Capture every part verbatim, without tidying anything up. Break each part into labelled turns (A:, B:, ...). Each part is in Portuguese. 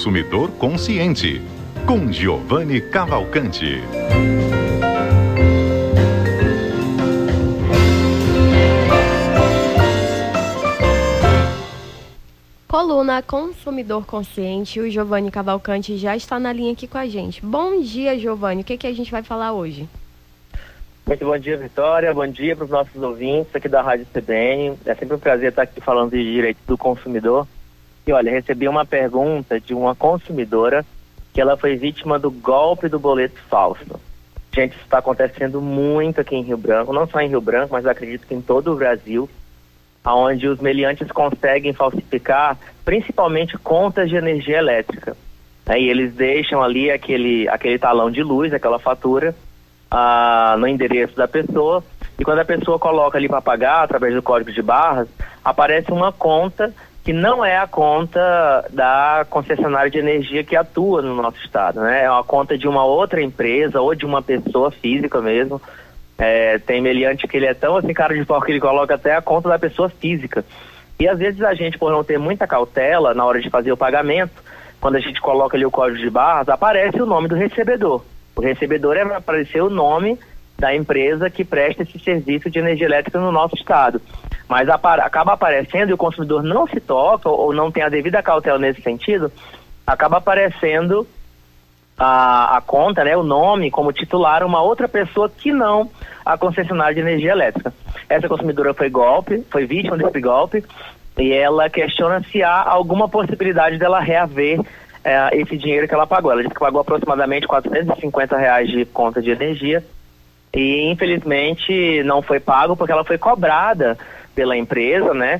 A: consumidor consciente, com Giovanni Cavalcante.
B: Coluna Consumidor Consciente, o Giovanni Cavalcante já está na linha aqui com a gente. Bom dia, Giovanni. O que, que a gente vai falar hoje?
C: Muito bom dia, Vitória. Bom dia para os nossos ouvintes aqui da Rádio C B N. É sempre um prazer estar aqui falando de direito do consumidor. E olha, recebi uma pergunta de uma consumidora que ela foi vítima do golpe do boleto falso. Gente, isso está acontecendo muito aqui em Rio Branco, não só em Rio Branco, mas acredito que em todo o Brasil, onde os meliantes conseguem falsificar principalmente contas de energia elétrica. Né? E eles deixam ali aquele, aquele talão de luz, aquela fatura, ah, no endereço da pessoa, e quando a pessoa coloca ali para pagar, através do código de barras, aparece uma conta que não é a conta da concessionária de energia que atua no nosso estado, né? É uma conta de uma outra empresa ou de uma pessoa física mesmo. É, tem meliante que ele é tão assim, cara de pau, que ele coloca até a conta da pessoa física. E às vezes a gente, por não ter muita cautela na hora de fazer o pagamento, quando a gente coloca ali o código de barras, aparece o nome do recebedor. O recebedor é para aparecer o nome da empresa que presta esse serviço de energia elétrica no nosso estado. Mas acaba aparecendo e o consumidor não se toca ou não tem a devida cautela nesse sentido, acaba aparecendo A, a conta, né, o nome como titular, uma outra pessoa que não a concessionária de energia elétrica. Essa consumidora foi golpe, foi vítima desse golpe, e ela questiona se há alguma possibilidade dela reaver é, esse dinheiro que ela pagou. Ela disse que pagou aproximadamente quatrocentos e cinquenta reais de conta de energia e infelizmente não foi pago porque ela foi cobrada pela empresa, né,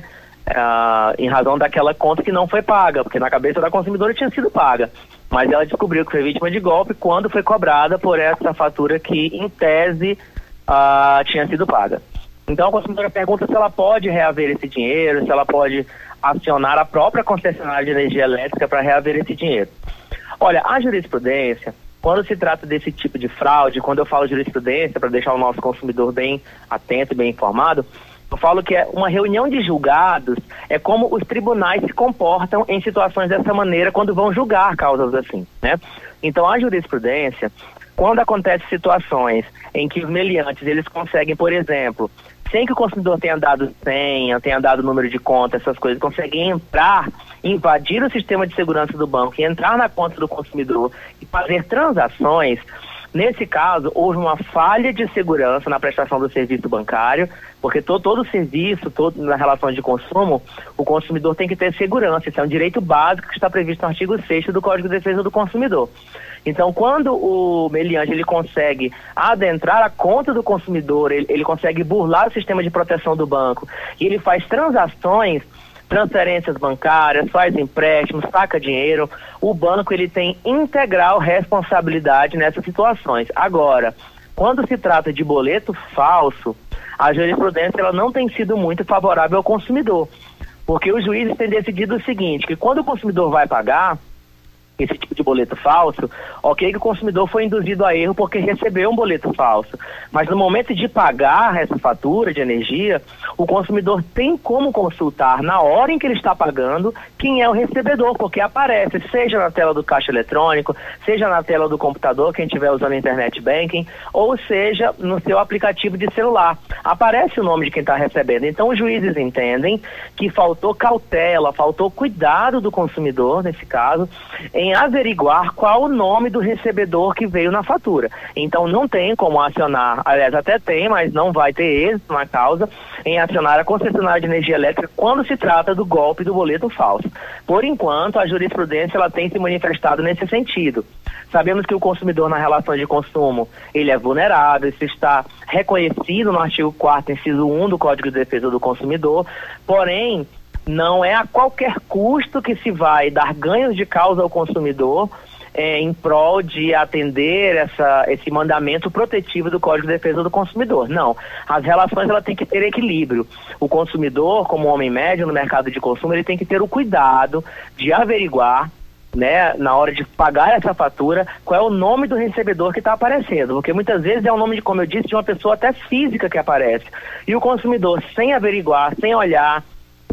C: Uh, em razão daquela conta que não foi paga, porque na cabeça da consumidora tinha sido paga, mas ela descobriu que foi vítima de golpe quando foi cobrada por essa fatura que em tese uh, tinha sido paga. Então a consumidora pergunta se ela pode reaver esse dinheiro, se ela pode acionar a própria concessionária de energia elétrica para reaver esse dinheiro. Olha, a jurisprudência, quando se trata desse tipo de fraude, quando eu falo jurisprudência, para deixar o nosso consumidor bem atento e bem informado, eu falo que é uma reunião de julgados, é como os tribunais se comportam em situações dessa maneira quando vão julgar causas assim, né? Então a jurisprudência, quando acontecem situações em que os meliantes, eles conseguem, por exemplo, sem que o consumidor tenha dado senha, tenha dado número de conta, essas coisas, conseguem entrar, invadir o sistema de segurança do banco e entrar na conta do consumidor e fazer transações. Nesse caso, houve uma falha de segurança na prestação do serviço bancário, porque todo, todo serviço, todo, na relação de consumo, o consumidor tem que ter segurança. Isso é um direito básico que está previsto no artigo sexto do Código de Defesa do Consumidor. Então, quando o meliante ele consegue adentrar a conta do consumidor, ele, ele consegue burlar o sistema de proteção do banco e ele faz transações, transferências bancárias, faz empréstimos, saca dinheiro, o banco ele tem integral responsabilidade nessas situações. Agora, quando se trata de boleto falso, a jurisprudência ela não tem sido muito favorável ao consumidor, porque os juízes têm decidido o seguinte, que quando o consumidor vai pagar esse tipo de boleto falso, ok que o consumidor foi induzido a erro porque recebeu um boleto falso, mas no momento de pagar essa fatura de energia, o consumidor tem como consultar na hora em que ele está pagando quem é o recebedor, porque aparece, seja na tela do caixa eletrônico, seja na tela do computador, quem estiver usando internet banking, ou seja no seu aplicativo de celular, aparece o nome de quem está recebendo. Então os juízes entendem que faltou cautela, faltou cuidado do consumidor, nesse caso, em em averiguar qual o nome do recebedor que veio na fatura. Então não tem como acionar, aliás até tem, mas não vai ter êxito na causa, em acionar a concessionária de energia elétrica quando se trata do golpe do boleto falso. Por enquanto, a jurisprudência ela tem se manifestado nesse sentido. Sabemos que o consumidor na relação de consumo, ele é vulnerável, isso está reconhecido no artigo quarto, inciso um do Código de Defesa do Consumidor, porém, não é a qualquer custo que se vai dar ganhos de causa ao consumidor é, em prol de atender essa, esse mandamento protetivo do Código de Defesa do Consumidor. Não, as relações ela tem que ter equilíbrio. O consumidor, como homem médio no mercado de consumo, ele tem que ter o cuidado de averiguar, né, na hora de pagar essa fatura, qual é o nome do recebedor que está aparecendo, porque muitas vezes é o nome, de, como eu disse, de uma pessoa até física que aparece. E o consumidor, sem averiguar, sem olhar,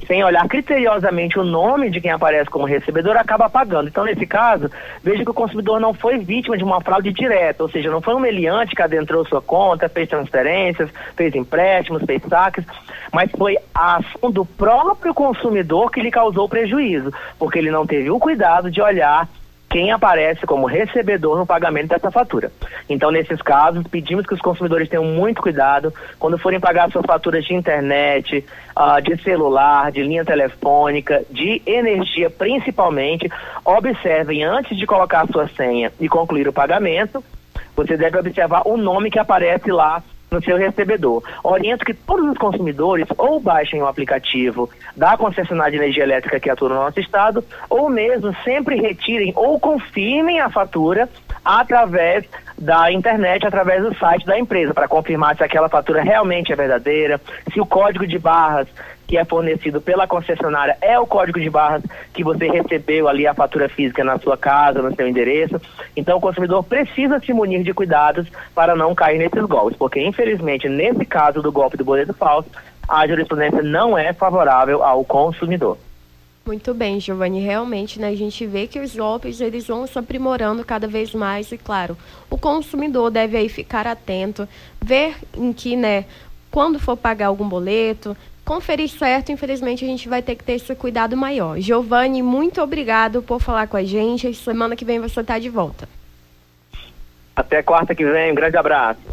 C: sem olhar criteriosamente o nome de quem aparece como recebedor, acaba pagando. Então, nesse caso, veja que o consumidor não foi vítima de uma fraude direta, ou seja, não foi um meliante que adentrou sua conta, fez transferências, fez empréstimos, fez saques, mas foi a ação do próprio consumidor que lhe causou prejuízo, porque ele não teve o cuidado de olhar quem aparece como recebedor no pagamento dessa fatura. Então, nesses casos, pedimos que os consumidores tenham muito cuidado quando forem pagar suas faturas de internet, uh, de celular, de linha telefônica, de energia principalmente. Observem, antes de colocar a sua senha e concluir o pagamento, você deve observar o nome que aparece lá no seu recebedor. Oriento que todos os consumidores ou baixem o aplicativo da concessionária de energia elétrica que atua no nosso estado, ou mesmo sempre retirem ou confirmem a fatura através da internet, através do site da empresa, para confirmar se aquela fatura realmente é verdadeira, se o código de barras que é fornecido pela concessionária é o código de barras que você recebeu ali a fatura física na sua casa, no seu endereço. Então o consumidor precisa se munir de cuidados para não cair nesses golpes, porque infelizmente nesse caso do golpe do boleto falso, a jurisprudência não é favorável ao consumidor.
B: Muito bem, Giovanni, realmente, né, a gente vê que os golpes, eles vão se aprimorando cada vez mais e, claro, o consumidor deve aí ficar atento, ver em que, né, quando for pagar algum boleto, conferir certo. Infelizmente, a gente vai ter que ter esse cuidado maior. Giovanni, muito obrigado por falar com a gente. Semana que vem você está de volta.
C: Até quarta que vem, um grande abraço.